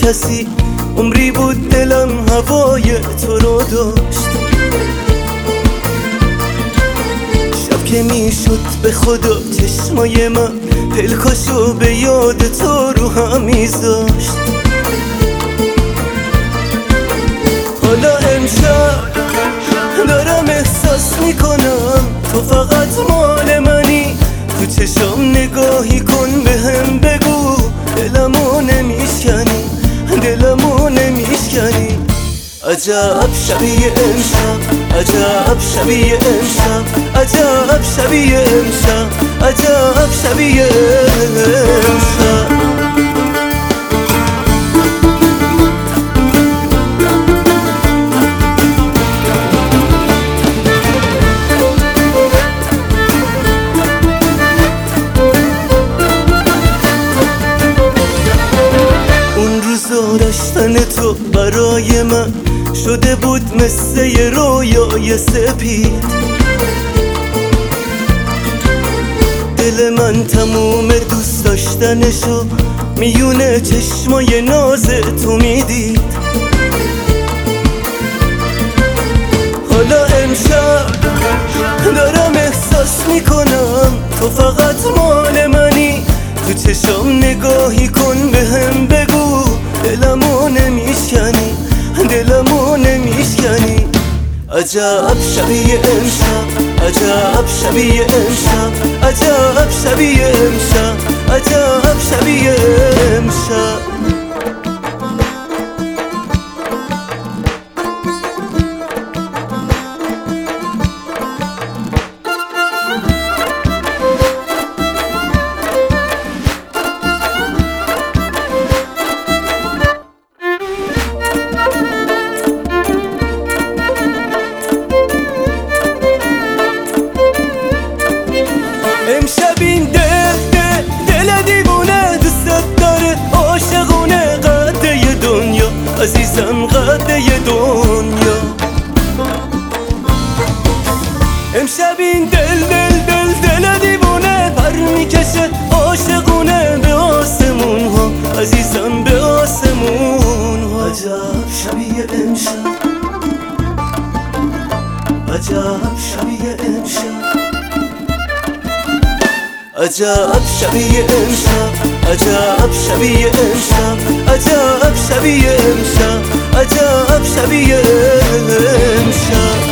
کسی، عمری بود دلم هوای تو رو داشت. شب که میشد به خدا چشمای من دلکشو به یاد تو رو هم میذاشت. حالا امشب دارم احساس میکنم تو فقط مال منی. تو چشام نگاهی کن بهم بگو دلمو نمیشکنی، دلمو نمیشکنی. عجب شبیه امشب، عجب شبیه امشب، عجب شبیه امشب، عجب شبیه امشب. داشتن تو برای من شده بود مثل یه رویای سپید. دل من تموم دوست داشتنشو میونه چشمای ناز تو میدید. حالا امشب دارم احساس میکنم تو فقط مال منی. تو چشام نگاهی کن بهم بگو دلمو نمیشکنی، دلمو نمیشکنی. عجب شبیه امشب، عجب شبیه امشب، عجب شبیه امشب، عجب شبیه امشب. امشب این دل دیوونه دوست داره، عاشقونه قده دنیا، عزیزم قده دنیا. امشب این دل دیوونه پر میکشه، عاشقونه به آسمون ها، عزیزم به آسمون ها. عجب شبیه امشب، عجب شبیه امشب، عجب شبیه امشب، عجب شبیه امشب، عجب شبیه امشب، عجب شبیه امشب.